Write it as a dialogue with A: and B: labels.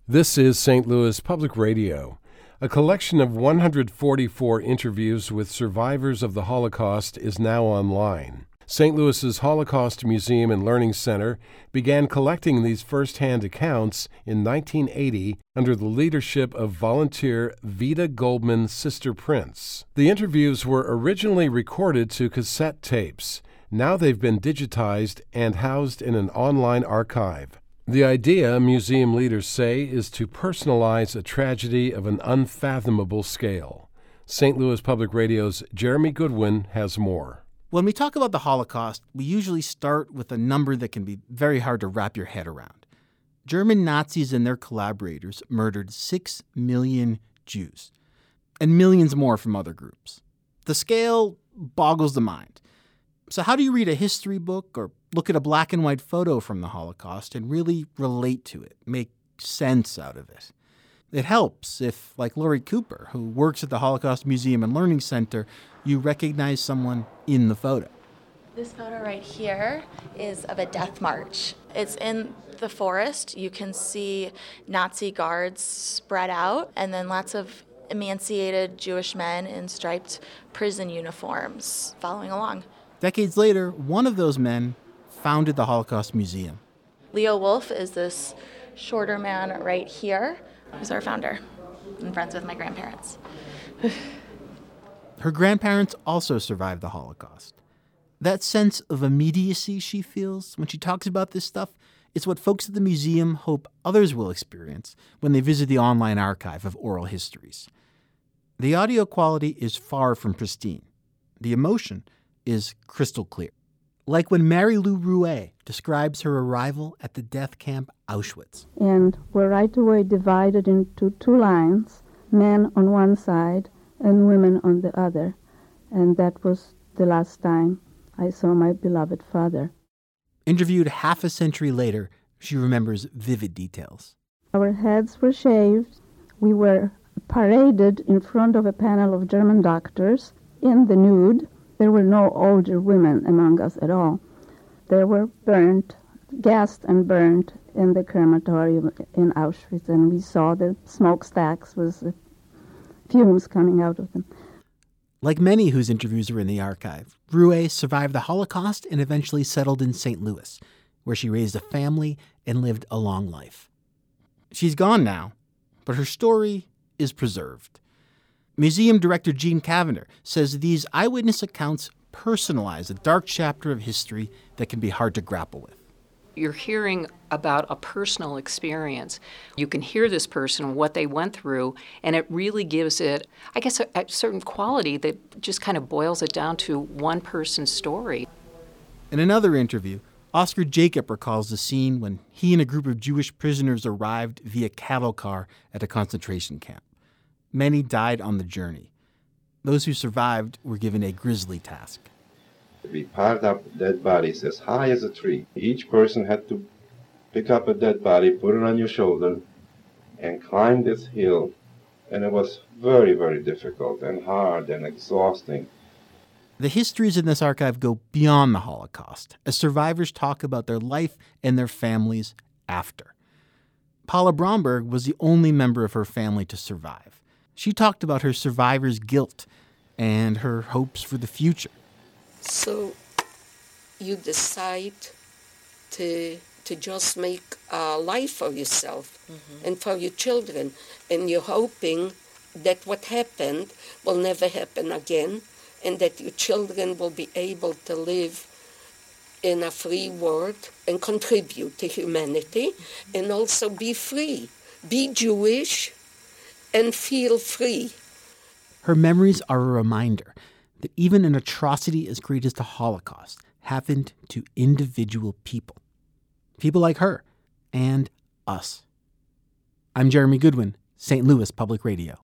A: This is St. Louis Public Radio. A collection of 144 interviews with survivors of the Holocaust is now online. St. Louis's Holocaust Museum and Learning Center began collecting these first-hand accounts in 1980 under the leadership of volunteer Vida Goldman Sister Prince. The interviews were originally recorded to cassette tapes. Now they've been digitized and housed in an online archive. The idea, museum leaders say, is to personalize a tragedy of an unfathomable scale. St. Louis Public Radio's Jeremy Goodwin has more.
B: When we talk about the Holocaust, we usually start with a number that can be very hard to wrap your head around. German Nazis and their collaborators murdered 6 million Jews, and millions more from other groups. The scale boggles the mind. So how do you read a history book or look at a black and white photo from the Holocaust and really relate to it, make sense out of it? It helps if, like Lori Cooper, who works at the Holocaust Museum and Learning Center, you recognize someone in the photo.
C: This photo right here is of a death march. It's in the forest. You can see Nazi guards spread out, and then lots of emaciated Jewish men in striped prison uniforms following along.
B: Decades later, one of those men founded the Holocaust Museum.
C: Leo Wolf is this shorter man right here, who's our founder, and friends with my grandparents.
B: Her grandparents also survived the Holocaust. That sense of immediacy she feels when she talks about this stuff is what folks at the museum hope others will experience when they visit the online archive of oral histories. The audio quality is far from pristine. The emotion is crystal clear. Like when Mary Lou Rouet describes her arrival at the death camp Auschwitz.
D: And were right away divided into two lines, men on one side and women on the other. And that was the last time I saw my beloved father.
B: Interviewed half a century later, she remembers vivid details.
D: Our heads were shaved. We were paraded in front of a panel of German doctors in the nude. There were no older women among us at all. They were burnt, gassed and burnt in the crematorium in Auschwitz, and we saw the smokestacks with the fumes coming out of them.
B: Like many whose interviews are in the archive, Rouet survived the Holocaust and eventually settled in St. Louis, where she raised a family and lived a long life. She's gone now, but her story is preserved. Museum director Gene Cavender says these eyewitness accounts personalize a dark chapter of history that can be hard to grapple with.
E: You're hearing about a personal experience. You can hear this person, what they went through, and it really gives it, I guess, a certain quality that just kind of boils it down to one person's story.
B: In another interview, Oscar Jacob recalls the scene when he and a group of Jewish prisoners arrived via cattle car at a concentration camp. Many died on the journey. Those who survived were given a grisly task.
F: We piled up dead bodies as high as a tree. Each person had to pick up a dead body, put it on your shoulder, and climb this hill. And it was very, very difficult and hard and exhausting.
B: The histories in this archive go beyond the Holocaust, as survivors talk about their life and their families after. Paula Bromberg was the only member of her family to survive. She talked about her survivor's guilt and her hopes for the future.
G: So you decide to just make a life for yourself and for your children. And you're hoping that what happened will never happen again and that your children will be able to live in a free world and contribute to humanity and also be free, be Jewish, and feel free.
B: Her memories are a reminder that even an atrocity as great as the Holocaust happened to individual people. People like her and us. I'm Jeremy Goodwin, St. Louis Public Radio.